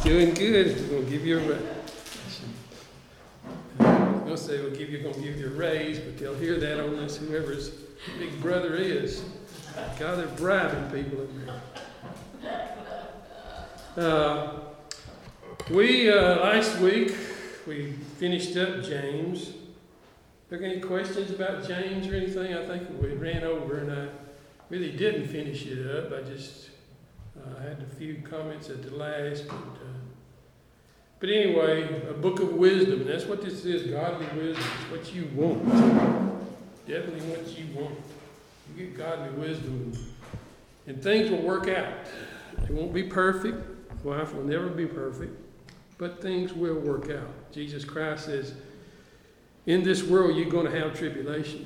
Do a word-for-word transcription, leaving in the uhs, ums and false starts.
Doing good. We're going to give you a raise. I'm going to say we'll give you, going to give you a raise, but they'll hear that on this, whoever's big brother is. God, they're bribing people in there. Uh, we, uh, last week, we finished up James. Are there any questions about James or anything? I think we ran over and I really didn't finish it up. I just uh, had a few comments at the last. But, uh, but anyway, a book of wisdom. And that's what this is, godly wisdom. It's what you want. Definitely what you want. You get godly wisdom and things will work out. They won't be perfect. Life will never be perfect. But things will work out. Jesus Christ says, in this world, you're going to have tribulation.